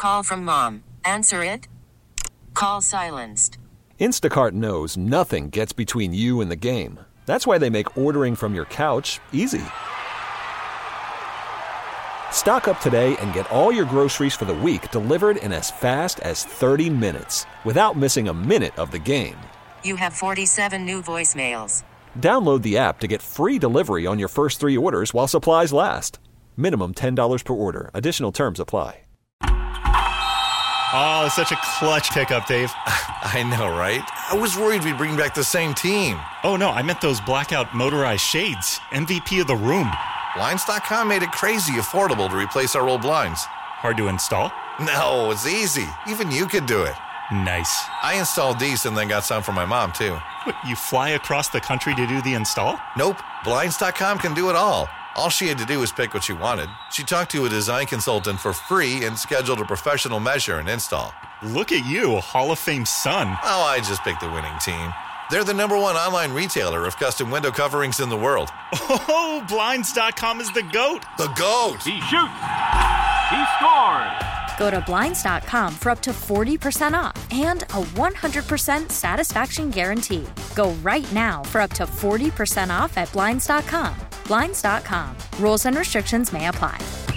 Call from mom. Answer it. Call silenced. Instacart knows nothing gets between you and the game. That's why they make ordering from your couch easy. Stock up today and get all your groceries for the week delivered in as fast as 30 minutes without missing a minute of the game. You have 47 new voicemails. Download the app to get free delivery on your first 3 orders while supplies last. Minimum $10 per order. Additional terms apply. Oh, such a clutch pickup, Dave. I know, right? I was worried we'd bring back the same team. Oh, no, I meant those blackout motorized shades. MVP of the room. Blinds.com made it crazy affordable to replace our old blinds. Hard to install? No, it's easy. Even you could do it. Nice. I installed these and then got some for my mom, too. What, you fly across the country to do the install? Nope. Blinds.com can do it all. All she had to do was pick what she wanted. She talked to a design consultant for free and scheduled a professional measure and install. Look at you, Hall of Fame son. Oh, I just picked the winning team. They're the #1 online retailer of custom window coverings in the world. Oh, Blinds.com is the GOAT. The GOAT. He shoots. He scores. Go to Blinds.com for up to 40% off and a 100% satisfaction guarantee. Go right now for up to 40% off at Blinds.com. Blinds.com. Rules and restrictions may apply.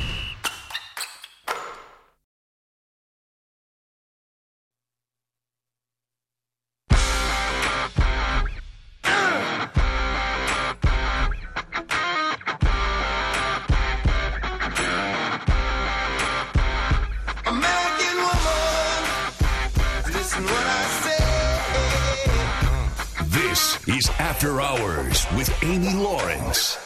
This is After Hours with Amy Lawrence.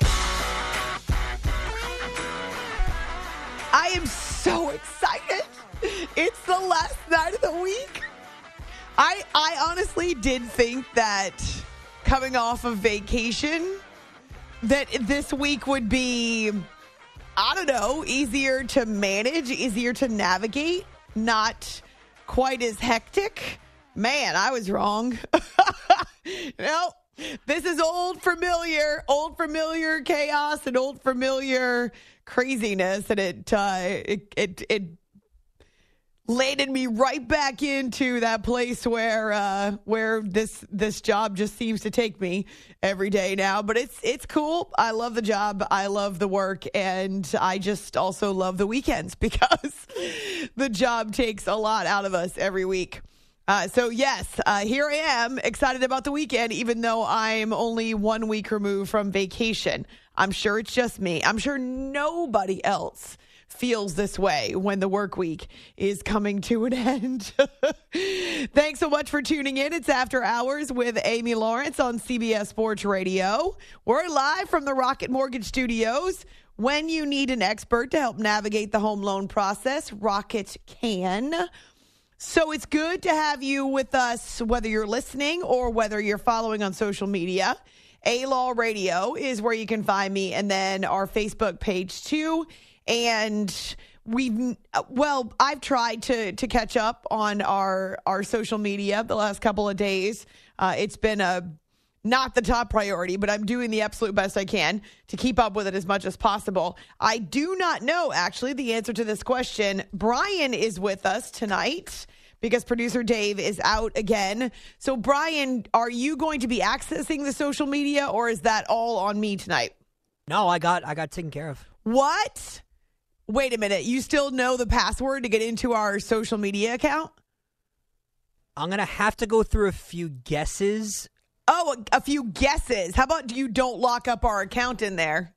I am so excited. It's the last night of the week. I honestly did think that coming off of vacation, that this week would be, I don't know, easier to manage, easier to navigate, not quite as hectic. Man, I was wrong. No, this is old familiar chaos and old familiar craziness, and it landed me right back into that place where this job just seems to take me every day now. But it's cool. I love the job. I love the work, and I just also love the weekends because the job takes a lot out of us every week. So yes, here I am, excited about the weekend, even though I'm only 1 week removed from vacation. I'm sure it's just me. I'm sure nobody else feels this way when the work week is coming to an end. Thanks so much for tuning in. It's After Hours with Amy Lawrence on CBS Sports Radio. We're live from the Rocket Mortgage Studios. When you need an expert to help navigate the home loan process, Rocket can. So it's good to have you with us, whether you're listening or whether you're following on social media. A-Law Radio is where you can find me, and then our Facebook page too. And I've tried to catch up on our social media the last couple of days. It's been not the top priority, but I'm doing the absolute best I can to keep up with it as much as possible. I do not know, actually, the answer to this question. Brian is with us tonight because producer Dave is out again. So, Brian, are you going to be accessing the social media, or is that all on me tonight? No, I got taken care of. What? Wait a minute. You still know the password to get into our social media account? I'm going to have to go through a few guesses. Oh, a few guesses. How about you don't lock up our account in there?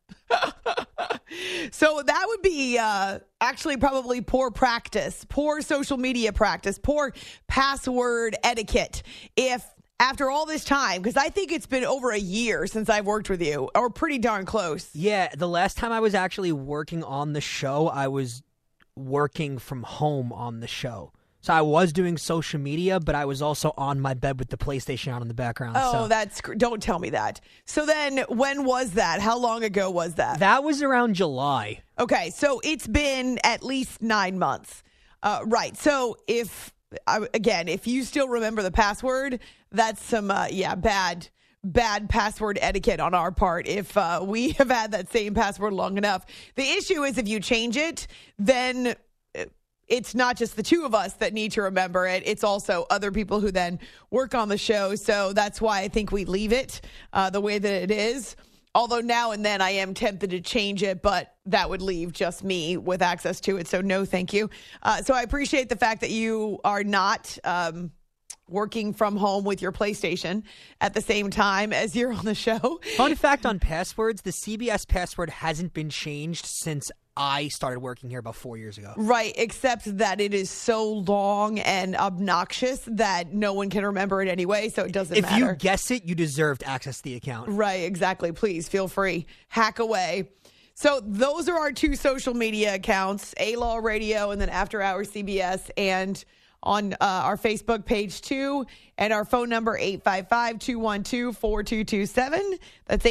So that would be actually probably poor practice, poor social media practice, poor password etiquette. If after all this time, because I think it's been over a year since I've worked with you, or pretty darn close. Yeah, the last time I was actually working on the show, I was working from home on the show. So I was doing social media, but I was also on my bed with the PlayStation on in the background. Oh, don't tell me that. So then when was that? How long ago was that? That was around July. Okay, so it's been at least 9 months. Right. So if you still remember the password, that's some, bad password etiquette on our part if we have had that same password long enough. The issue is if you change it, then it's not just the two of us that need to remember it. It's also other people who then work on the show. So that's why I think we leave it the way that it is. Although now and then I am tempted to change it, but that would leave just me with access to it. So no, thank you. So I appreciate the fact that you are not working from home with your PlayStation at the same time as you're on the show. Fun fact on passwords, the CBS password hasn't been changed since I started working here about 4 years ago. Right, except that it is so long and obnoxious that no one can remember it anyway, so it doesn't matter. If you guess it, you deserve to access the account. Right, exactly. Please feel free. Hack away. So those are our two social media accounts, A-Law Radio and then After Hours CBS, and on our Facebook page too, and our phone number 855-212-4227. That's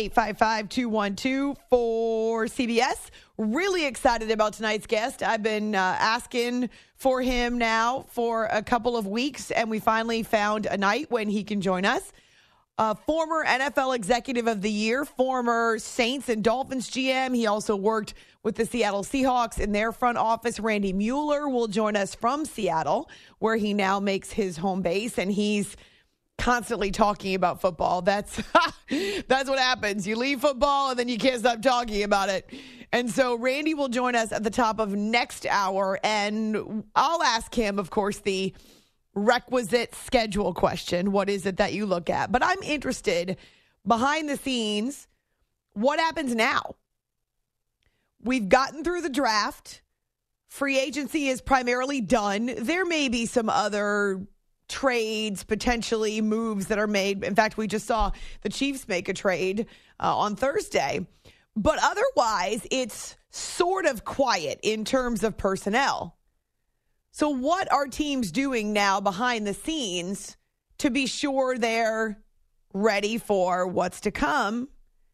855-212-4CBS. Really excited about tonight's guest. I've been asking for him now for a couple of weeks, and we finally found a night when he can join us. Former NFL Executive of the Year, former Saints and Dolphins GM. He also worked with the Seattle Seahawks in their front office. Randy Mueller will join us from Seattle, where he now makes his home base, and he's constantly talking about football. That's what happens. You leave football, and then you can't stop talking about it. And so Randy will join us at the top of next hour, and I'll ask him, of course, the requisite schedule question. What is it that you look at? But I'm interested behind the scenes, what happens now? We've gotten through the draft. Free agency is primarily done. There may be some other trades, potentially moves that are made. In fact, we just saw the Chiefs make a trade on Thursday. But otherwise, it's sort of quiet in terms of personnel. So what are teams doing now behind the scenes to be sure they're ready for what's to come?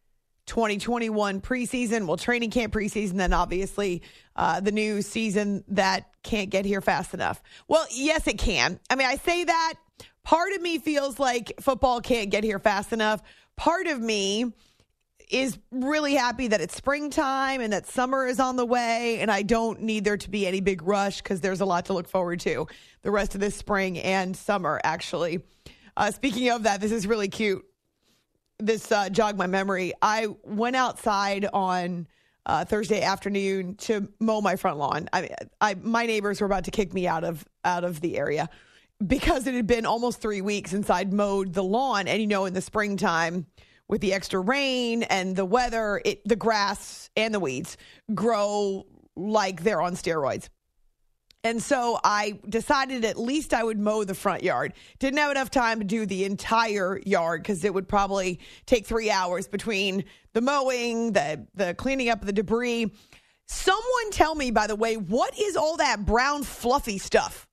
2021 preseason, well, training camp preseason, then obviously the new season that can't get here fast enough. Well, yes, it can. I mean, I say that. Part of me feels like football can't get here fast enough. Part of me is really happy that it's springtime and that summer is on the way, and I don't need there to be any big rush because there's a lot to look forward to the rest of this spring and summer, actually. Speaking of that, this is really cute. This jogged my memory. I went outside on Thursday afternoon to mow my front lawn. My neighbors were about to kick me out of the area because it had been almost 3 weeks since I'd mowed the lawn. And, in the springtime, with the extra rain and the weather, the grass and the weeds grow like they're on steroids. And so I decided at least I would mow the front yard. Didn't have enough time to do the entire yard because it would probably take 3 hours between the mowing, the cleaning up of the debris. Someone tell me, by the way, what is all that brown fluffy stuff?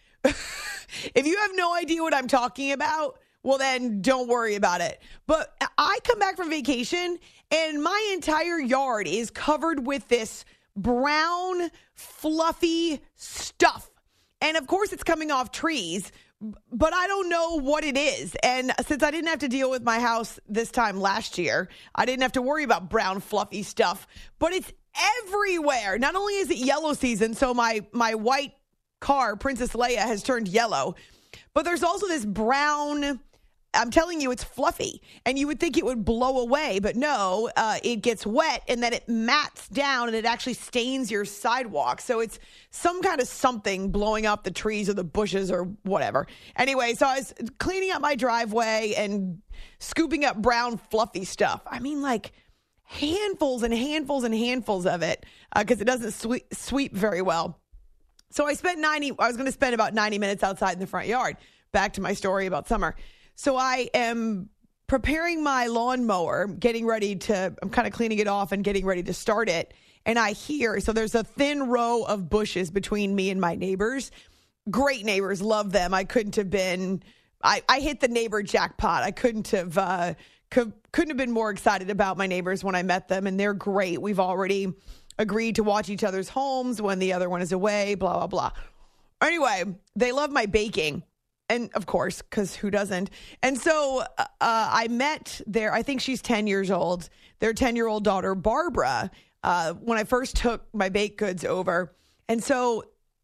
If you have no idea what I'm talking about, well, then don't worry about it. But I come back from vacation and my entire yard is covered with this brown, fluffy stuff. And of course, it's coming off trees, but I don't know what it is. And since I didn't have to deal with my house this time last year, I didn't have to worry about brown, fluffy stuff. But it's everywhere. Not only is it yellow season, so my white car, Princess Leia, has turned yellow, but there's also this brown. I'm telling you, it's fluffy, and you would think it would blow away, but no, it gets wet, and then it mats down, and it actually stains your sidewalk. So it's some kind of something blowing up the trees or the bushes or whatever. Anyway, so I was cleaning up my driveway and scooping up brown, fluffy stuff. I mean, like handfuls and handfuls and handfuls of it because it doesn't sweep very well. So I was going to spend about 90 minutes outside in the front yard. Back to my story about summer. So I am preparing my lawnmower, I'm kind of cleaning it off and getting ready to start it. And I hear, so there's a thin row of bushes between me and my neighbors. Great neighbors, love them. I couldn't have been, I hit the neighbor jackpot. I couldn't have been more excited about my neighbors when I met them. And they're great. We've already agreed to watch each other's homes when the other one is away, blah, blah, blah. Anyway, they love my baking. And of course, because who doesn't? And so I met I think she's 10 years old, their 10-year-old daughter, Barbara, when I first took my baked goods over. And so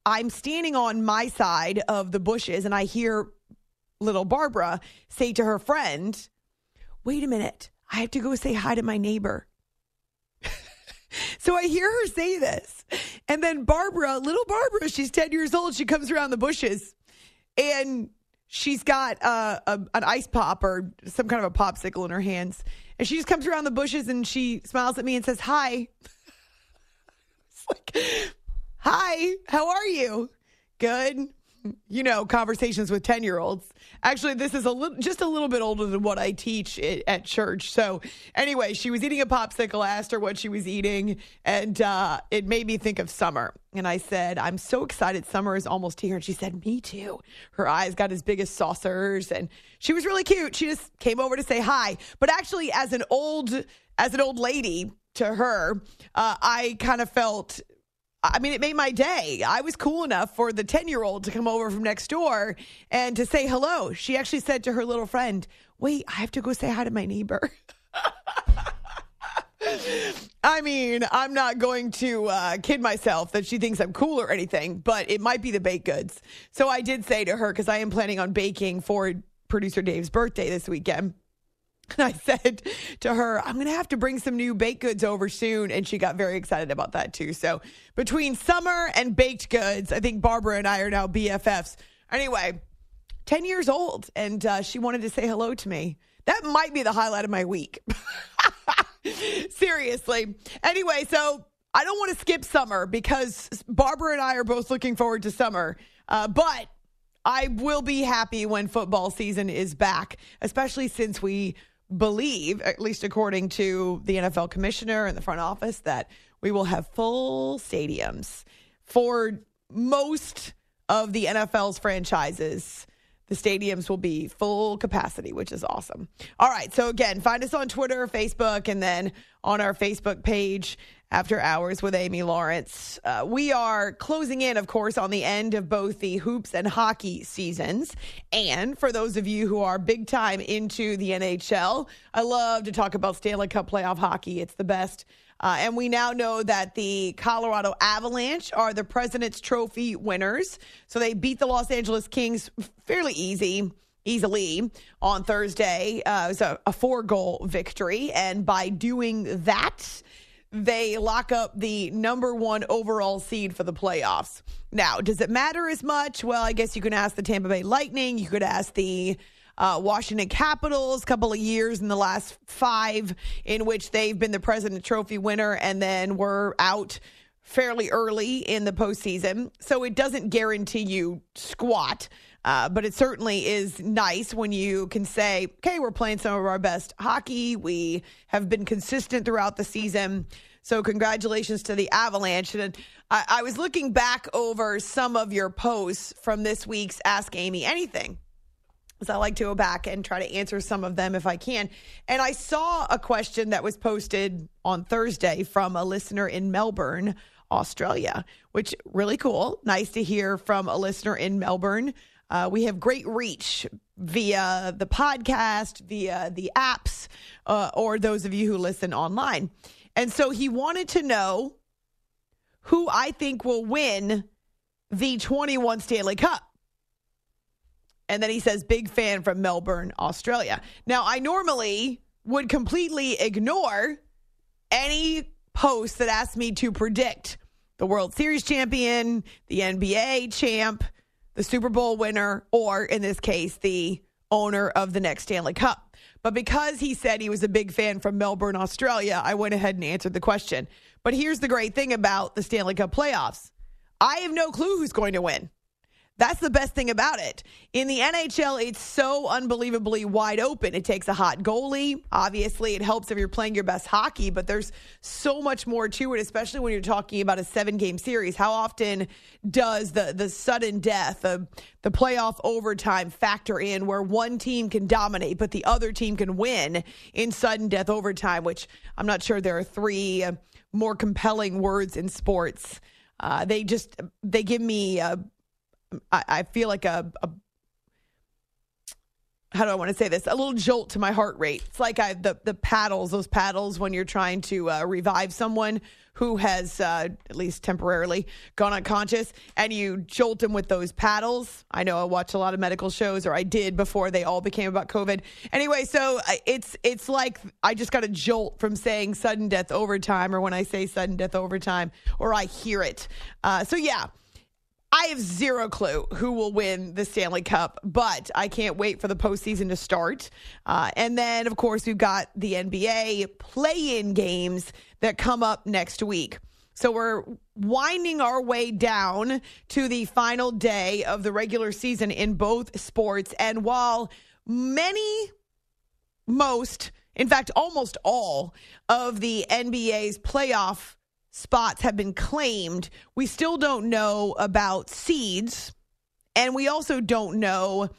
I'm standing on my side of the bushes and I hear little Barbara say to her friend, wait a minute, I have to go say hi to my neighbor. So I hear her say this. And then little Barbara, she's 10 years old. She comes around the bushes and she's got an ice pop or some kind of a popsicle in her hands. And she just comes around the bushes and she smiles at me and says, hi. It's like, hi, how are you? Good. You know, conversations with 10-year-olds. Actually, this is just a little bit older than what I teach at church. So anyway, she was eating a popsicle. I asked her what she was eating, and it made me think of summer. And I said, I'm so excited. Summer is almost here. And she said, me too. Her eyes got as big as saucers, and she was really cute. She just came over to say hi. But actually, as an old lady to her, I kind of felt... I mean, it made my day. I was cool enough for the 10-year-old to come over from next door and to say hello. She actually said to her little friend, wait, I have to go say hi to my neighbor. I mean, I'm not going to kid myself that she thinks I'm cool or anything, but it might be the baked goods. So I did say to her, because I am planning on baking for producer Dave's birthday this weekend. And I said to her, I'm going to have to bring some new baked goods over soon. And she got very excited about that, too. So between summer and baked goods, I think Barbara and I are now BFFs. Anyway, 10 years old, and she wanted to say hello to me. That might be the highlight of my week. Seriously. Anyway, so I don't want to skip summer because Barbara and I are both looking forward to summer. But I will be happy when football season is back, especially since we believe, at least according to the NFL commissioner and the front office, that we will have full stadiums for most of the NFL's franchises. The stadiums will be full capacity, which is awesome. All right. So again, find us on Twitter, Facebook, and then on our Facebook page, After Hours with Amy Lawrence. We are closing in, of course, on the end of both the hoops and hockey seasons. And for those of you who are big time into the NHL, I love to talk about Stanley Cup playoff hockey. It's the best. And we now know that the Colorado Avalanche are the President's Trophy winners. So they beat the Los Angeles Kings fairly easily on Thursday. It was a 4-goal victory. And by doing that, they lock up the number 1 overall seed for the playoffs. Now, does it matter as much? Well, I guess you can ask the Tampa Bay Lightning. You could ask the Washington Capitals, a couple of years in the last 5 in which they've been the President's Trophy winner and then were out fairly early in the postseason. So it doesn't guarantee you squat. But it certainly is nice when you can say, okay, we're playing some of our best hockey. We have been consistent throughout the season. So congratulations to the Avalanche. And I was looking back over some of your posts from this week's Ask Amy Anything, because I like to go back and try to answer some of them if I can. And I saw a question that was posted on Thursday from a listener in Melbourne, Australia, which really cool. Nice to hear from a listener in Melbourne. We have great reach via the podcast, via the apps, or those of you who listen online. And so he wanted to know who I think will win the 21 Stanley Cup. And then he says, big fan from Melbourne, Australia. Now, I normally would completely ignore any post that asked me to predict the World Series champion, the NBA champ, the Super Bowl winner, or in this case, the owner of the next Stanley Cup. But because he said he was a big fan from Melbourne, Australia, I went ahead and answered the question. But here's the great thing about the Stanley Cup playoffs. I have no clue who's going to win. That's the best thing about it. In the NHL, it's so unbelievably wide open. It takes a hot goalie. Obviously, it helps if you're playing your best hockey, but there's so much more to it, especially when you're talking about a 7-game series. How often does the sudden death, the playoff overtime factor in where one team can dominate, but the other team can win in sudden death overtime, which I'm not sure there are 3 more compelling words in sports. They give me... I feel like how do I want to say this? A little jolt to my heart rate. It's like the paddles, those paddles when you're trying to revive someone who has, at least temporarily, gone unconscious, and you jolt them with those paddles. I know I watch a lot of medical shows, or I did before they all became about COVID. Anyway, so it's like I just got a jolt from saying sudden death overtime, or when I say sudden death overtime, or I hear it. So yeah. I have zero clue who will win the Stanley Cup, but I can't wait for the postseason to start. And then, of course, we've got the NBA play-in games that come up next week. So we're winding our way down to the final day of the regular season in both sports. And while most, in fact, almost all of the NBA's playoff spots have been claimed, we still don't know about seeds, and we also don't know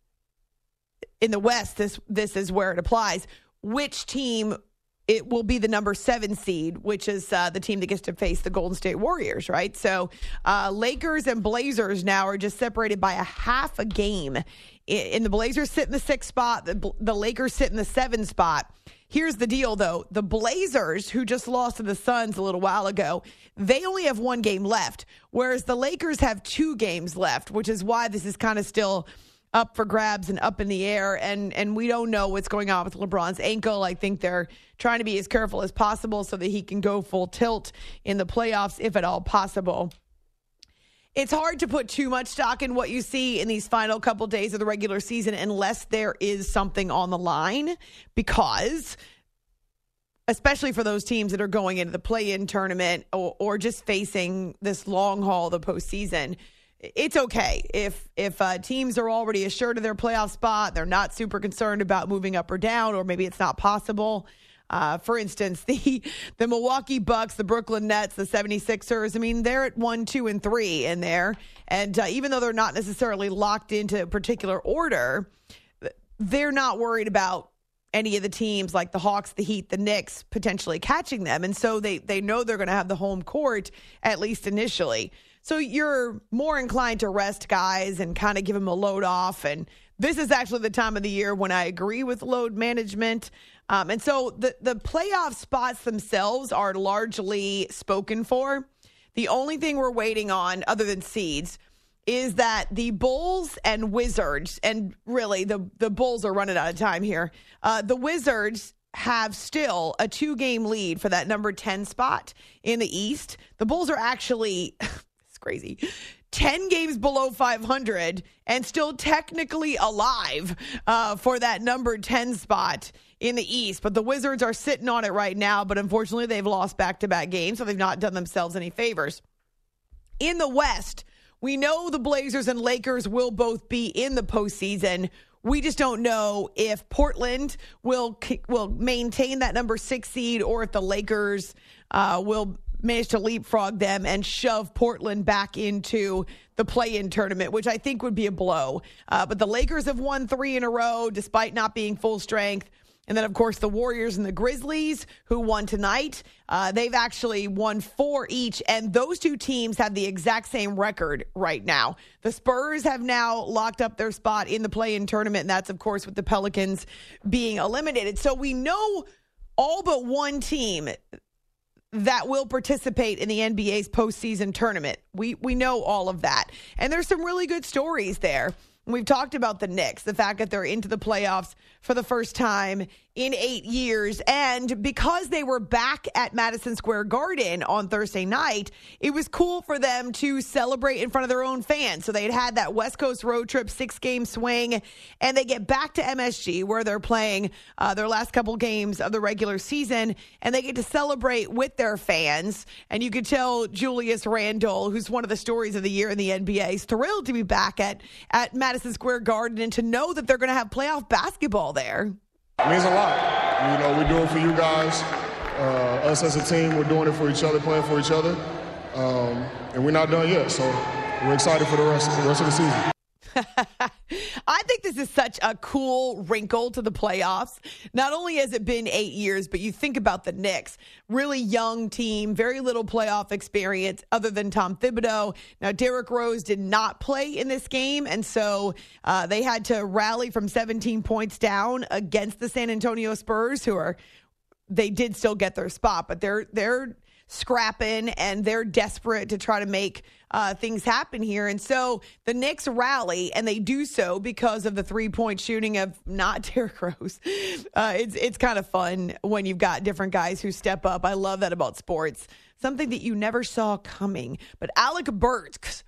in the West, this is where it applies, which team it will be the number 7 seed, which is the team that gets to face the Golden State Warriors, right? So Lakers and Blazers now are just separated by a half a game. And the Blazers sit in the 6th spot, the Lakers sit in the 7th spot. Here's the deal, though. The Blazers, who just lost to the Suns a little while ago, they only have 1 game left, whereas the Lakers have 2 games left, which is why this is kind of still up for grabs and up in the air, and we don't know what's going on with LeBron's ankle. I think they're trying to be as careful as possible so that he can go full tilt in the playoffs, if at all possible. It's hard to put too much stock in what you see in these final couple days of the regular season unless there is something on the line, because especially for those teams that are going into the play-in tournament or just facing this long haul of the postseason, it's okay if teams are already assured of their playoff spot, they're not super concerned about moving up or down, or maybe it's not possible. For instance, the Milwaukee Bucks, the Brooklyn Nets, the 76ers, I mean, they're at 1, 2, and 3 in there. And even though they're not necessarily locked into a particular order, they're not worried about any of the teams like the Hawks, the Heat, the Knicks potentially catching them. And so they know they're going to have the home court, at least initially. So you're more inclined to rest guys and kind of give them a load off. And this is actually the time of the year when I agree with load management. And so the playoff spots themselves are largely spoken for. The only thing we're waiting on, other than seeds, is that the Bulls and Wizards, and really the Bulls are running out of time here. The Wizards have still a 2-game lead for that number 10 spot in the East. The Bulls are actually, it's crazy, 10 games below 500 and still technically alive for that number 10 spot in the East. But the Wizards are sitting on it right now, but unfortunately they've lost back-to-back games, so they've not done themselves any favors. In the West, we know the Blazers and Lakers will both be in the postseason. We just don't know if Portland will maintain that number 6 seed or if the Lakers will manage to leapfrog them and shove Portland back into the play-in tournament, which I think would be a blow. But the Lakers have won 3 in a row despite not being full strength. And then, of course, the Warriors and the Grizzlies, who won tonight, they've actually won 4 each. And those 2 teams have the exact same record right now. The Spurs have now locked up their spot in the play-in tournament. And that's, of course, with the Pelicans being eliminated. So we know all but one team that will participate in the NBA's postseason tournament. We know all of that. And there's some really good stories there. We've talked about the Knicks, the fact that they're into the playoffs for the first time in 8 years. And because they were back at Madison Square Garden on Thursday night, it was cool for them to celebrate in front of their own fans. So they had that West Coast road trip, 6-game swing, and they get back to MSG where they're playing their last couple games of the regular season, and they get to celebrate with their fans. And you could tell Julius Randle, who's one of the stories of the year in the NBA, is thrilled to be back at Madison Square Garden and to know that they're going to have playoff basketball there. It means a lot. You know, we do it for you guys. Us as a team, we're doing it for each other, playing for each other. And we're not done yet, so we're excited for the rest of the season. I think this is such a cool wrinkle to the playoffs. Not only has it been 8 years, but you think about the Knicks. Really young team, very little playoff experience other than Tom Thibodeau. Now, Derrick Rose did not play in this game, and so they had to rally from 17 points down against the San Antonio Spurs, they did still get their spot, but they're scrapping and they're desperate to try to make things happen here. And so the Knicks rally, and they do so because of the 3-point shooting of not Derrick Rose. It's kind of fun when you've got different guys who step up. I love that about sports. Something that you never saw coming. But Alec Burks,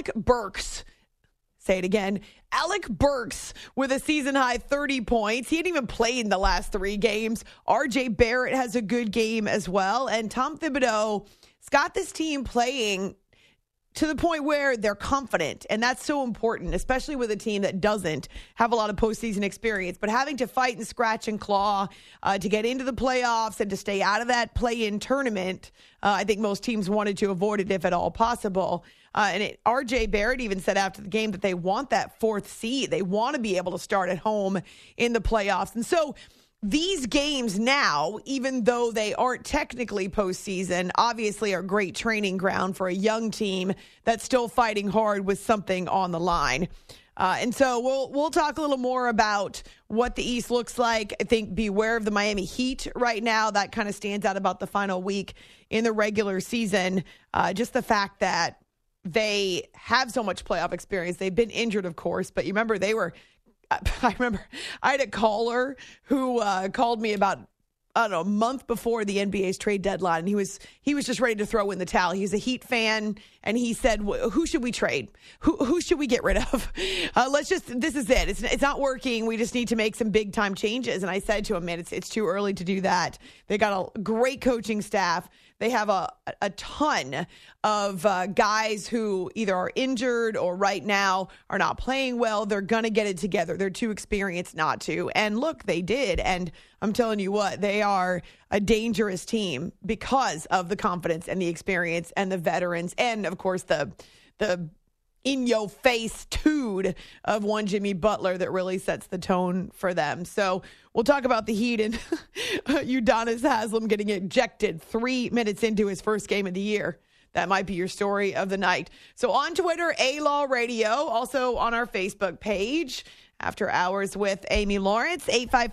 say it again, Alec Burks with a season-high 30 points. He hadn't even played in the last 3 games. RJ Barrett has a good game as well. And Tom Thibodeau has got this team playing to the point where they're confident. And that's so important, especially with a team that doesn't have a lot of postseason experience. But having to fight and scratch and claw to get into the playoffs and to stay out of that play-in tournament, I think most teams wanted to avoid it if at all possible. RJ Barrett even said after the game that they want that 4th seed. They want to be able to start at home in the playoffs. And so these games now, even though they aren't technically postseason, obviously are great training ground for a young team that's still fighting hard with something on the line. And so we'll talk a little more about what the East looks like. I think beware of the Miami Heat right now. That kind of stands out about the final week in the regular season. Just the fact that they have so much playoff experience. They've been injured, of course, but you remember I had a caller who called me about, a month before the NBA's trade deadline. And he was just ready to throw in the towel. He's a Heat fan, and he said, who should we trade? Who should we get rid of? This is it. It's not working. We just need to make some big time changes. And I said to him, man, it's too early to do that. They got a great coaching staff. They have a ton of guys who either are injured or right now are not playing well. They're going to get it together. They're too experienced not to. And look, they did. And I'm telling you what, they are a dangerous team because of the confidence and the experience and the veterans and, of course, the in-your-face tude of one Jimmy Butler that really sets the tone for them. So we'll talk about the Heat and Udonis Haslem getting ejected 3 minutes into his first game of the year. That might be your story of the night. So on Twitter, A-Law Radio, also on our Facebook page, After Hours with Amy Lawrence,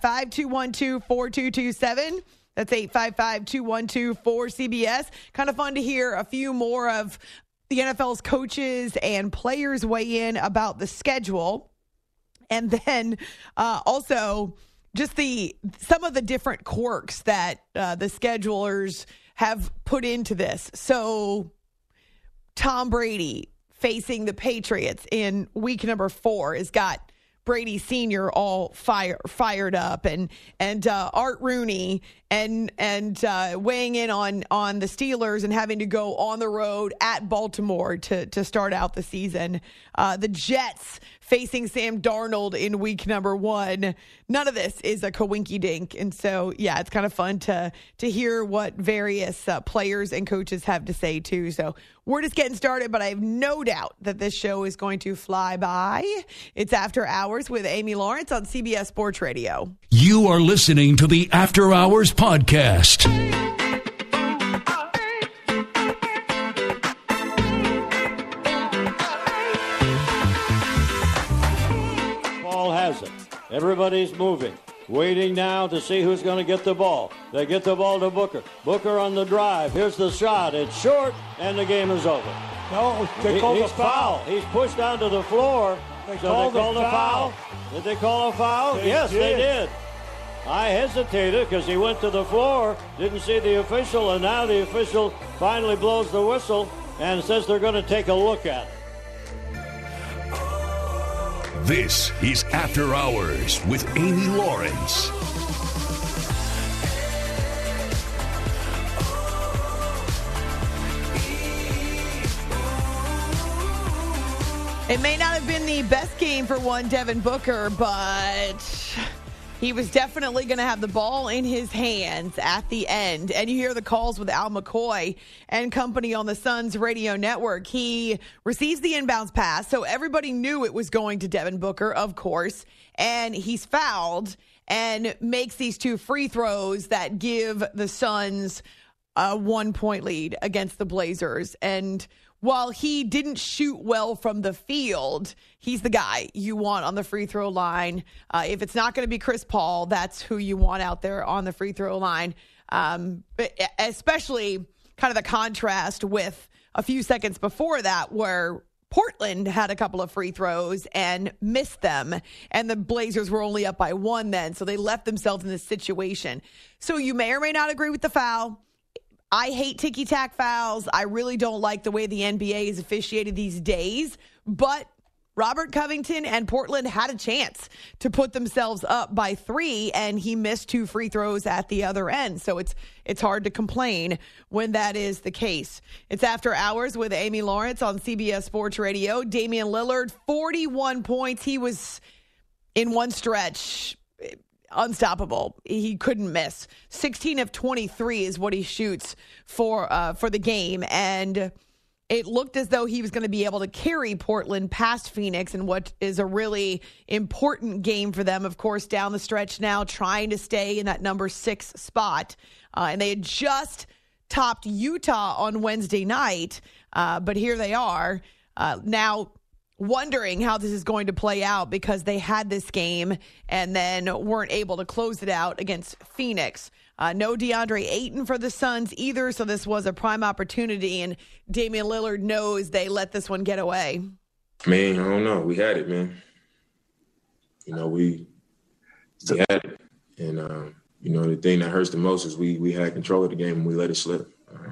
855-212-4227. That's 855-212-4CBS. Kind of fun to hear a few more of the NFL's coaches and players weigh in about the schedule. And then also just some of the different quirks that the schedulers have put into this. So Tom Brady facing the Patriots in week number 4 has got Brady Sr. all fired up, and Art Rooney and weighing in on the Steelers and having to go on the road at Baltimore to start out the season. The Jets facing Sam Darnold in week number 1. None of this is a coinky-dink. And so, yeah, it's kind of fun to hear what various players and coaches have to say, too. So we're just getting started, but I have no doubt that this show is going to fly by. It's After Hours with Amy Lawrence on CBS Sports Radio. You are listening to the After Hours Podcast. Has it. Everybody's moving. Waiting now to see who's going to get the ball. They get the ball to Booker. Booker on the drive. Here's the shot. It's short, and the game is over. No, they called a foul. He's pushed down to the floor. They called a foul. Did they call a foul? Yes, they did. I hesitated because he went to the floor, didn't see the official, and now the official finally blows the whistle and says they're going to take a look at it. This is After Hours with Amy Lawrence. It may not have been the best game for one Devin Booker, but He was definitely going to have the ball in his hands at the end. And you hear the calls with Al McCoy and company on the Suns radio network. He receives the inbounds pass, so everybody knew it was going to Devin Booker, of course. And he's fouled and makes these 2 free throws that give the Suns a 1-point lead against the Blazers. And while he didn't shoot well from the field, he's the guy you want on the free throw line. If it's not going to be Chris Paul, that's who you want out there on the free throw line. Especially kind of the contrast with a few seconds before that where Portland had a couple of free throws and missed them, and the Blazers were only up by 1 then, so they left themselves in this situation. So you may or may not agree with the foul. I hate ticky-tack fouls. I really don't like the way the NBA is officiated these days. But Robert Covington and Portland had a chance to put themselves up by 3, and he missed 2 free throws at the other end. So it's hard to complain when that is the case. It's After Hours with Amy Lawrence on CBS Sports Radio. Damian Lillard, 41 points. He was, in one stretch, unstoppable. He couldn't miss. 16 of 23 is what he shoots for the game, and it looked as though he was going to be able to carry Portland past Phoenix in what is a really important game for them, of course, down the stretch now, trying to stay in that number 6 spot. And they had just topped Utah on Wednesday night, but here they are now wondering how this is going to play out because they had this game and then weren't able to close it out against Phoenix. No DeAndre Ayton for the Suns either, so this was a prime opportunity, and Damian Lillard knows they let this one get away. Man, I don't know. We had it, man. We had it. And, the thing that hurts the most is we had control of the game and we let it slip.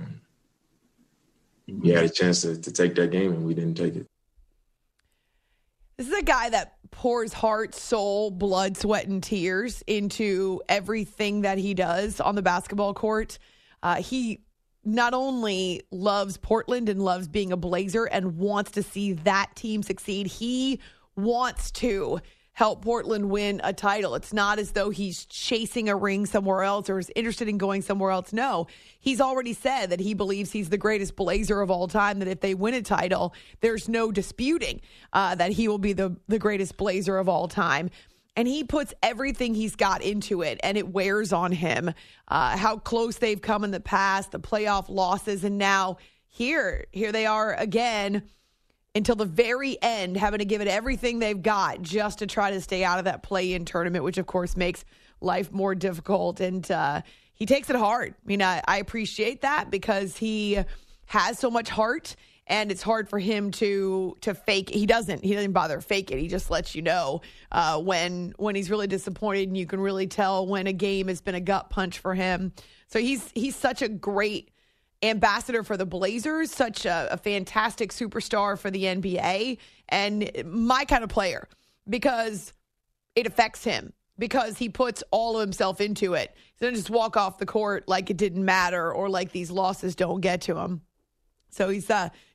We had a chance to take that game and we didn't take it. This is a guy that pours heart, soul, blood, sweat, and tears into everything that he does on the basketball court. He not only loves Portland and loves being a Blazer and wants to see that team succeed, he wants to help Portland win a title. It's not as though he's chasing a ring somewhere else or is interested in going somewhere else. No, he's already said that he believes he's the greatest Blazer of all time, that if they win a title, there's no disputing that he will be the greatest Blazer of all time. And he puts everything he's got into it, and it wears on him. How close they've come in the past, the playoff losses, and now here they are again, until the very end, having to give it everything they've got just to try to stay out of that play-in tournament, which, of course, makes life more difficult. And he takes it hard. I mean, I appreciate that because he has so much heart, and it's hard for him to fake. He doesn't bother to fake it. He just lets you know when he's really disappointed, and you can really tell when a game has been a gut punch for him. So he's such a great ambassador for the Blazers, such a fantastic superstar for the NBA, and my kind of player because it affects him, because he puts all of himself into it. He doesn't just walk off the court like it didn't matter or like these losses don't get to him. So he's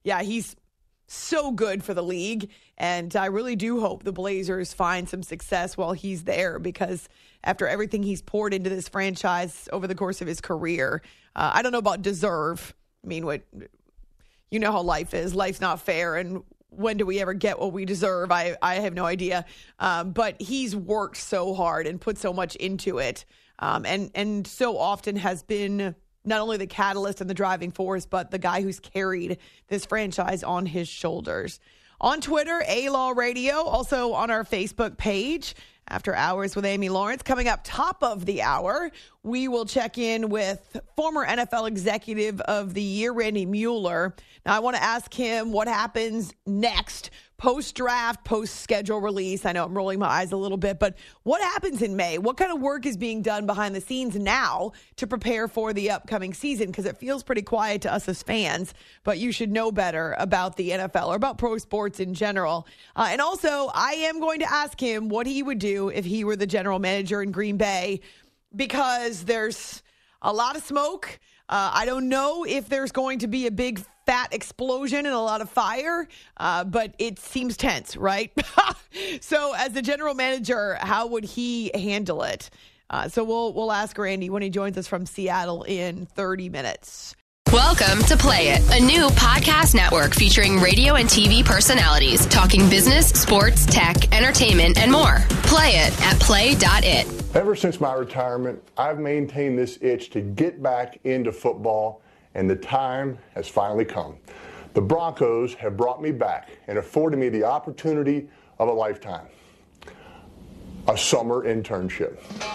so good for the league, and I really do hope the Blazers find some success while he's there, because after everything he's poured into this franchise over the course of his career, I don't know about deserve. I mean, you know how life is. Life's not fair, and when do we ever get what we deserve? I have no idea. But he's worked so hard and put so much into it, and so often has been not only the catalyst and the driving force, but the guy who's carried this franchise on his shoulders. On Twitter, A-Law Radio, also on our Facebook page, After Hours with Amy Lawrence. Coming up top of the hour, we will check in with former NFL Executive of the Year, Randy Mueller. Now, I want to ask him what happens next, post-draft, post-schedule release. I know I'm rolling my eyes a little bit, but what happens in May? What kind of work is being done behind the scenes now to prepare for the upcoming season? Because it feels pretty quiet to us as fans, but you should know better about the NFL or about pro sports in general. And also, I am going to ask him what he would do if he were the general manager in Green Bay, because there's a lot of smoke. I don't know if there's going to be a big fat explosion and a lot of fire, but it seems tense, right? So as the general manager, how would he handle it? So we'll ask Randy when he joins us from Seattle in 30 minutes. Welcome to Play It, a new podcast network featuring radio and TV personalities talking business, sports, tech, entertainment, and more. Play it at play.it. Ever since my retirement, I've maintained this itch to get back into football, and the time has finally come. The Broncos have brought me back and afforded me the opportunity of a lifetime. A summer internship.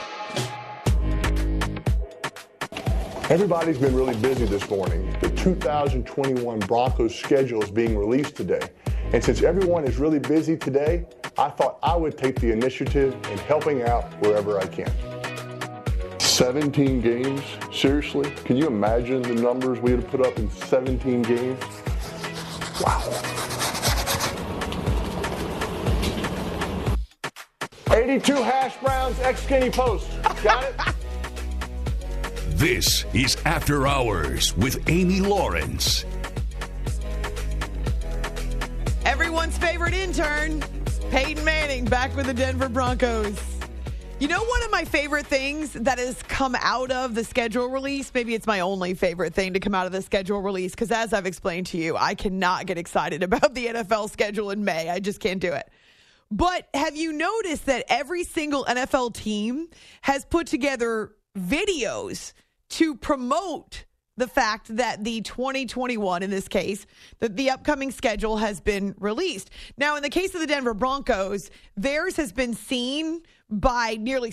Everybody's been really busy this morning. The 2021 Broncos schedule is being released today. And since everyone is really busy today, I thought I would take the initiative in helping out wherever I can. 17 games? Seriously? Can you imagine the numbers we would put up in 17 games? Wow. 82 hash browns, X skinny post. Got it? This is After Hours with Amy Lawrence. Everyone's favorite intern, Peyton Manning, back with the Denver Broncos. You know, one of my favorite things that has come out of the schedule release, maybe it's my only favorite thing to come out of the schedule release, because as I've explained to you, I cannot get excited about the NFL schedule in May. I just can't do it. But have you noticed that every single NFL team has put together videos to promote the fact that the 2021, in this case, that the upcoming schedule has been released? Now, in the case of the Denver Broncos, theirs has been seen by nearly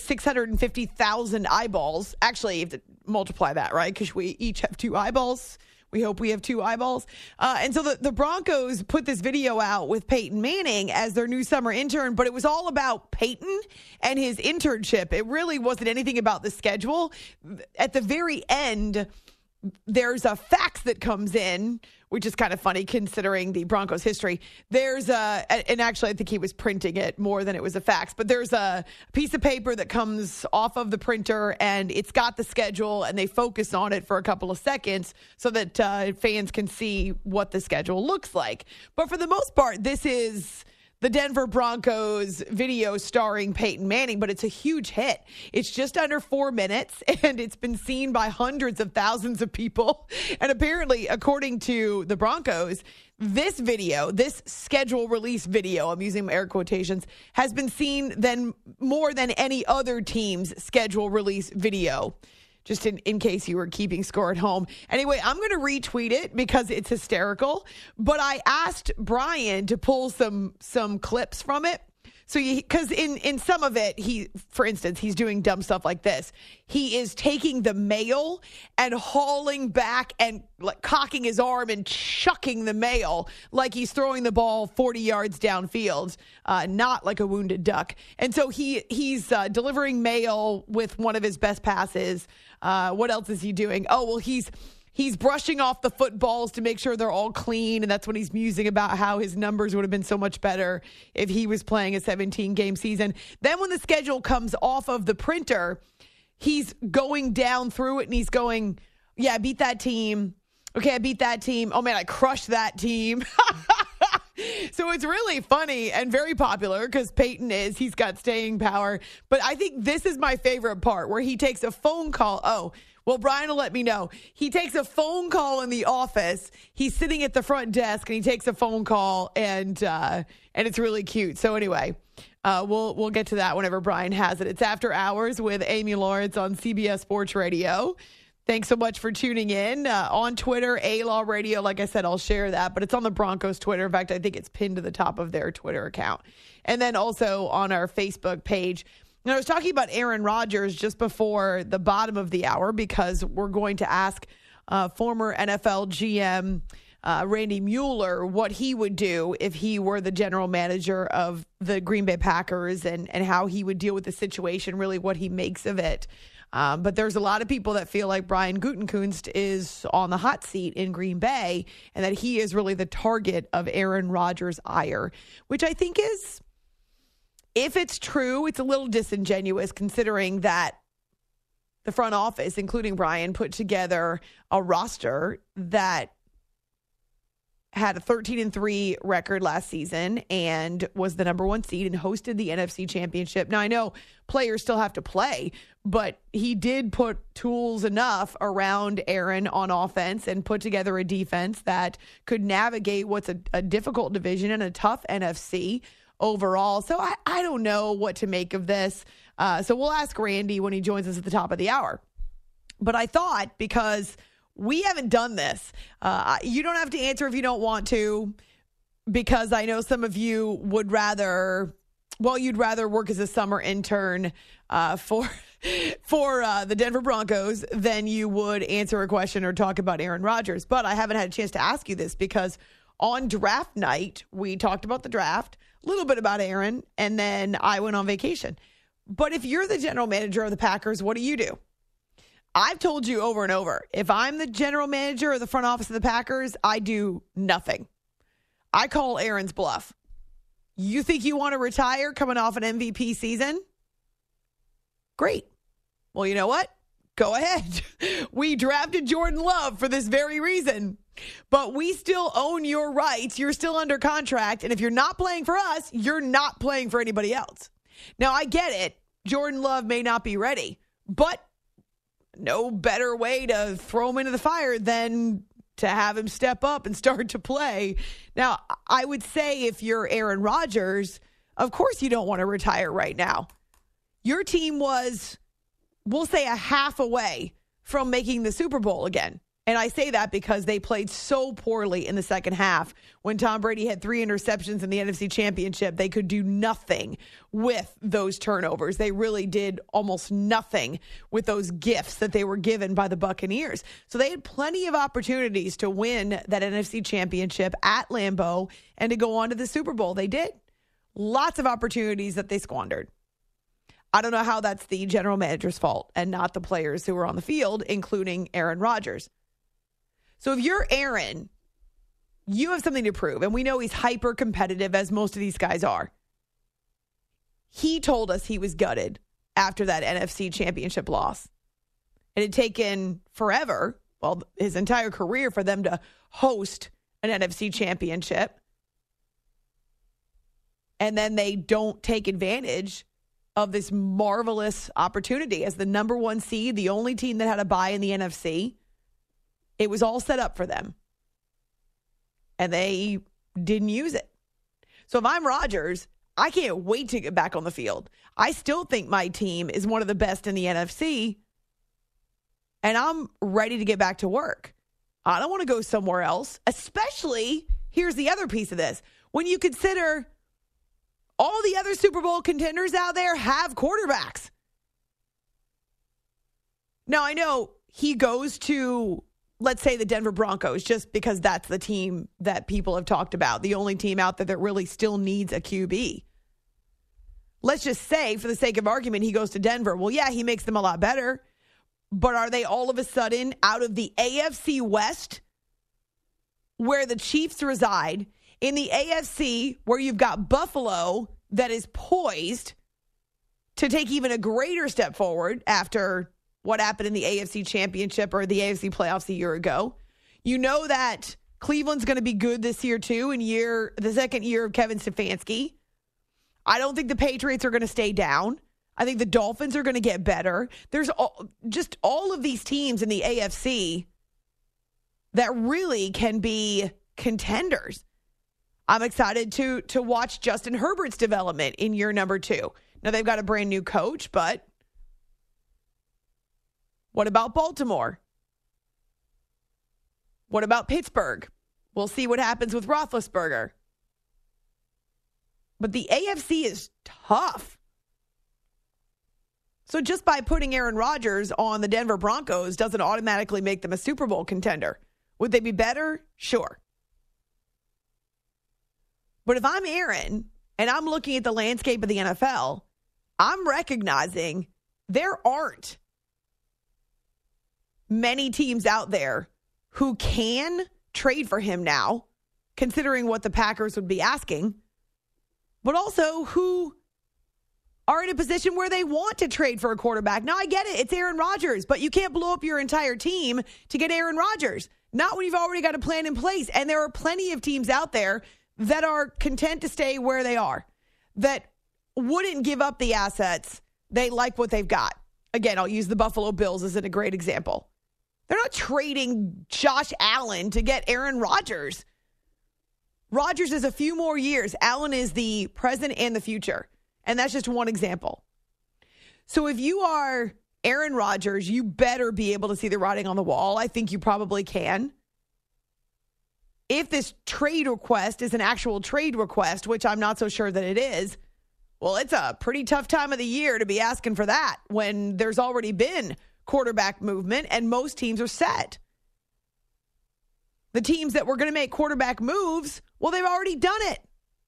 650,000 eyeballs. Actually, you have to multiply that, right? Because we each have 2 eyeballs. We hope we have 2 eyeballs. And so the Broncos put this video out with Peyton Manning as their new summer intern, but it was all about Peyton and his internship. It really wasn't anything about the schedule. At the very end, there's a fax that comes in, which is kind of funny considering the Broncos history. There's and actually I think he was printing it more than it was a fax, but there's a piece of paper that comes off of the printer and it's got the schedule, and they focus on it for a couple of seconds so that fans can see what the schedule looks like. But for the most part, this is the Denver Broncos video starring Peyton Manning, but it's a huge hit. It's just under 4 minutes, and it's been seen by hundreds of thousands of people. And apparently, according to the Broncos, this video, this schedule release video, I'm using air quotations, has been seen more than any other team's schedule release video. Just in case you were keeping score at home. Anyway, I'm going to retweet it because it's hysterical. But I asked Brian to pull some clips from it. So, because in some of it, for instance, he's doing dumb stuff like this. He is taking the mail and hauling back and like cocking his arm and chucking the mail like he's throwing the ball 40 yards downfield, not like a wounded duck. And so he's delivering mail with one of his best passes. What else is he doing? Oh, well, He's brushing off the footballs to make sure they're all clean, and that's when he's musing about how his numbers would have been so much better if he was playing a 17-game season. Then when the schedule comes off of the printer, he's going down through it, and he's going, yeah, I beat that team. Okay, I beat that team. Oh, man, I crushed that team. So it's really funny and very popular because Peyton he's got staying power. But I think this is my favorite part where he takes a phone call. Oh, well, Brian will let me know. He takes a phone call in the office. He's sitting at the front desk and he takes a phone call and it's really cute. So anyway, we'll get to that whenever Brian has it. It's After Hours with Amy Lawrence on CBS Sports Radio. Thanks so much for tuning in on Twitter, A-Law Radio. Like I said, I'll share that, but it's on the Broncos Twitter. In fact, I think it's pinned to the top of their Twitter account. And then also on our Facebook page. And I was talking about Aaron Rodgers just before the bottom of the hour because we're going to ask former NFL GM Randy Mueller what he would do if he were the general manager of the Green Bay Packers and how he would deal with the situation, really what he makes of it. But there's a lot of people that feel like Brian Gutekunst is on the hot seat in Green Bay and that he is really the target of Aaron Rodgers' ire, which I think is, if it's true, it's a little disingenuous considering that the front office, including Brian, put together a roster that had a 13-3 record last season and was the number 1 seed and hosted the NFC Championship. Now, I know players still have to play, but he did put tools enough around Aaron on offense and put together a defense that could navigate what's a difficult division and a tough NFC overall. So I don't know what to make of this. So we'll ask Randy when he joins us at the top of the hour. But I thought, because we haven't done this. You don't have to answer if you don't want to, because I know some of you would rather, you'd rather work as a summer intern for the Denver Broncos than you would answer a question or talk about Aaron Rodgers. But I haven't had a chance to ask you this, because on draft night, we talked about the draft, a little bit about Aaron, and then I went on vacation. But if you're the general manager of the Packers, what do you do? I've told you over and over, if I'm the general manager of the front office of the Packers, I do nothing. I call Aaron's bluff. You think you want to retire coming off an MVP season? Great. Well, you know what? Go ahead. We drafted Jordan Love for this very reason. But we still own your rights. You're still under contract. And if you're not playing for us, you're not playing for anybody else. Now, I get it. Jordan Love may not be ready, but no better way to throw him into the fire than to have him step up and start to play. Now, I would say if you're Aaron Rodgers, of course you don't want to retire right now. Your team was, we'll say, a half away from making the Super Bowl again. And I say that because they played so poorly in the second half. When Tom Brady had 3 interceptions in the NFC Championship, they could do nothing with those turnovers. They really did almost nothing with those gifts that they were given by the Buccaneers. So they had plenty of opportunities to win that NFC Championship at Lambeau and to go on to the Super Bowl. They did. Lots of opportunities that they squandered. I don't know how that's the general manager's fault and not the players who were on the field, including Aaron Rodgers. So if you're Aaron, you have something to prove. And we know he's hyper competitive, as most of these guys are. He told us he was gutted after that NFC Championship loss. It had taken forever, his entire career, for them to host an NFC Championship. And then they don't take advantage of this marvelous opportunity as the number 1 seed, the only team that had a bye in the NFC. It was all set up for them. And they didn't use it. So if I'm Rodgers, I can't wait to get back on the field. I still think my team is one of the best in the NFC. And I'm ready to get back to work. I don't want to go somewhere else. Especially, here's the other piece of this. When you consider all the other Super Bowl contenders out there have quarterbacks. Now, I know he goes to, let's say, the Denver Broncos, just because that's the team that people have talked about, the only team out there that really still needs a QB. Let's just say, for the sake of argument, he goes to Denver. Well, yeah, he makes them a lot better. But are they all of a sudden out of the AFC West, where the Chiefs reside, in the AFC, where you've got Buffalo that is poised to take even a greater step forward after what happened in the AFC Championship or the AFC playoffs a year ago? You know that Cleveland's going to be good this year, too, in the second year of Kevin Stefanski. I don't think the Patriots are going to stay down. I think the Dolphins are going to get better. There's just all of these teams in the AFC that really can be contenders. I'm excited to watch Justin Herbert's development in year number 2. Now, they've got a brand new coach, but what about Baltimore? What about Pittsburgh? We'll see what happens with Roethlisberger. But the AFC is tough. So just by putting Aaron Rodgers on the Denver Broncos doesn't automatically make them a Super Bowl contender. Would they be better? Sure. But if I'm Aaron and I'm looking at the landscape of the NFL, I'm recognizing there aren't many teams out there who can trade for him now, considering what the Packers would be asking, but also who are in a position where they want to trade for a quarterback. Now, I get it. It's Aaron Rodgers, but you can't blow up your entire team to get Aaron Rodgers. Not when you've already got a plan in place. And there are plenty of teams out there that are content to stay where they are, that wouldn't give up the assets. They like what they've got. Again, I'll use the Buffalo Bills as a great example. They're not trading Josh Allen to get Aaron Rodgers. Rodgers is a few more years. Allen is the present and the future. And that's just one example. So if you are Aaron Rodgers, you better be able to see the writing on the wall. I think you probably can. If this trade request is an actual trade request, which I'm not so sure that it is, well, it's a pretty tough time of the year to be asking for that when there's already been quarterback movement and most teams are set. The teams that were going to make quarterback moves, well, they've already done it.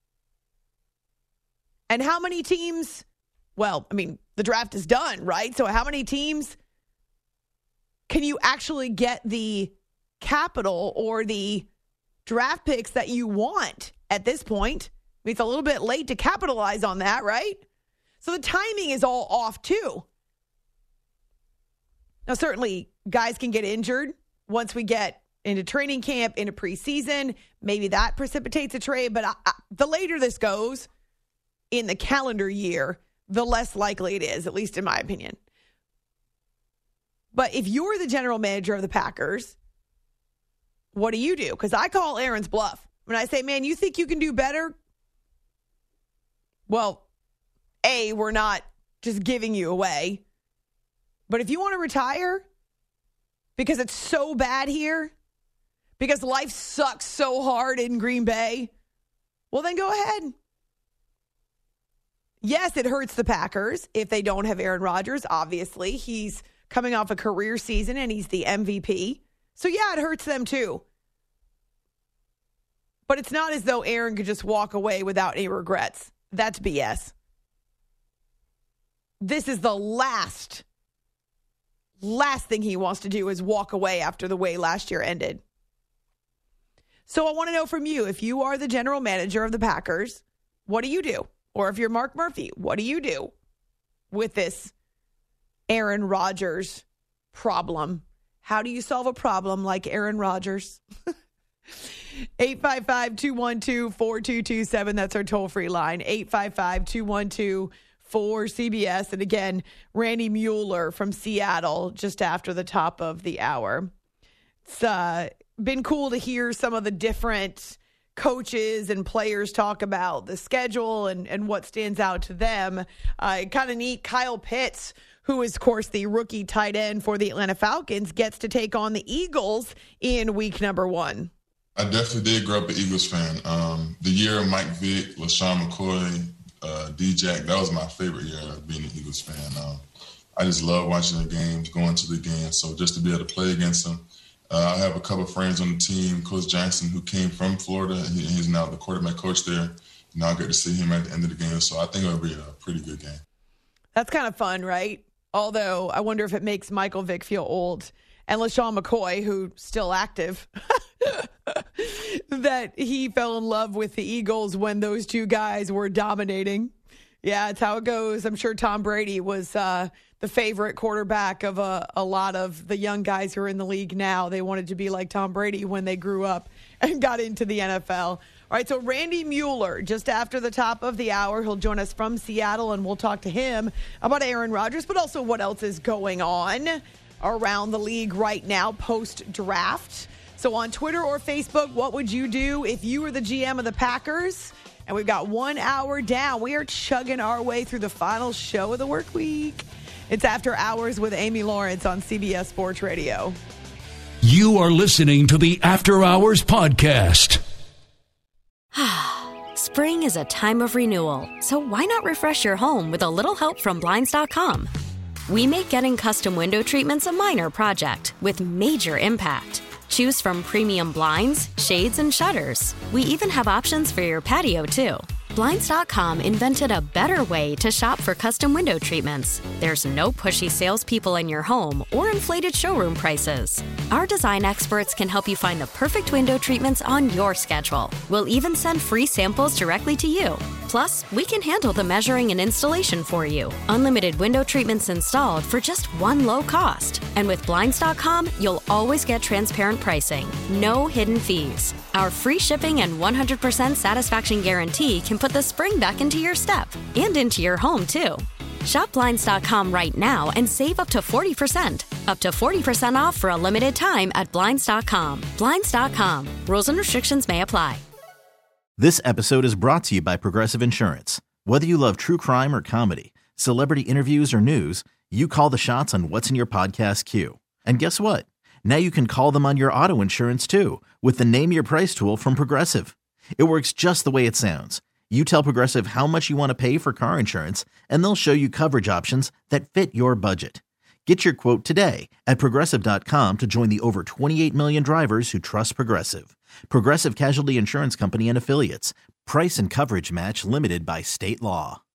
And how many teams? Well, I mean, the draft is done, right? So how many teams can you actually get the capital or the draft picks that you want at this point? I mean, it's a little bit late to capitalize on that, right? So the timing is all off too. Now, certainly guys can get injured once we get into training camp, into preseason. Maybe that precipitates a trade. But the later this goes in the calendar year, the less likely it is, at least in my opinion. But if you're the general manager of the Packers, what do you do? Because I call Aaron's bluff. When I say, man, you think you can do better? Well, A, we're not just giving you away. But if you want to retire because it's so bad here, because life sucks so hard in Green Bay, well, then go ahead. Yes, it hurts the Packers if they don't have Aaron Rodgers. Obviously, he's coming off a career season and he's the MVP. So, yeah, it hurts them too. But it's not as though Aaron could just walk away without any regrets. That's BS. This is the last thing he wants to do is walk away after the way last year ended. So I want to know from you, if you are the general manager of the Packers, what do you do? Or if you're Mark Murphy, what do you do with this Aaron Rodgers problem? How do you solve a problem like Aaron Rodgers? 855-212-4227. That's our toll-free line. 855-212-4CBS. And again, Randy Mueller from Seattle just after the top of the hour. It's been cool to hear some of the different coaches and players talk about the schedule and what stands out to them. Kind of neat. Kyle Pitts, who is, of course, the rookie tight end for the Atlanta Falcons, gets to take on the Eagles in week number 1. I definitely did grow up an Eagles fan. The year of Mike Vick, LaShawn McCoy, D-Jack, that was my favorite year of being an Eagles fan. I just love watching the games, going to the games. So just to be able to play against them. I have a couple of friends on the team, Coach Jackson, who came from Florida. He's now the quarterback coach there. And I'll get to see him at the end of the game. So I think it'll be a pretty good game. That's kind of fun, right? Although I wonder if it makes Michael Vick feel old. And LaShawn McCoy, who's still active, that he fell in love with the Eagles when those two guys were dominating. Yeah, it's how it goes. I'm sure Tom Brady was the favorite quarterback of a lot of the young guys who are in the league now. They wanted to be like Tom Brady when they grew up and got into the NFL. All right, so Randy Mueller, just after the top of the hour, he'll join us from Seattle, and we'll talk to him about Aaron Rodgers, but also what else is going on around the league right now post-draft. So on Twitter or Facebook, what would you do if you were the GM of the Packers? And we've got 1 hour down. We are chugging our way through the final show of the work week. It's After Hours with Amy Lawrence on CBS Sports Radio. You are listening to the After Hours podcast. Spring is a time of renewal, so why not refresh your home with a little help from Blinds.com? We make getting custom window treatments a minor project with major impact. Choose from premium blinds, shades, and shutters. We even have options for your patio, too. Blinds.com invented a better way to shop for custom window treatments. There's no pushy salespeople in your home or inflated showroom prices. Our design experts can help you find the perfect window treatments on your schedule. We'll even send free samples directly to you. Plus, we can handle the measuring and installation for you. Unlimited window treatments installed for just one low cost. And with Blinds.com, you'll always get transparent pricing. No hidden fees. Our free shipping and 100% satisfaction guarantee can put the spring back into your step and into your home, too. Shop Blinds.com right now and save up to 40%. Up to 40% off for a limited time at Blinds.com. Blinds.com. Rules and restrictions may apply. This episode is brought to you by Progressive Insurance. Whether you love true crime or comedy, celebrity interviews or news, you call the shots on what's in your podcast queue. And guess what? Now you can call them on your auto insurance too with the Name Your Price tool from Progressive. It works just the way it sounds. You tell Progressive how much you want to pay for car insurance, and they'll show you coverage options that fit your budget. Get your quote today at Progressive.com to join the over 28 million drivers who trust Progressive. Progressive Casualty Insurance Company and Affiliates. Price and coverage match limited by state law.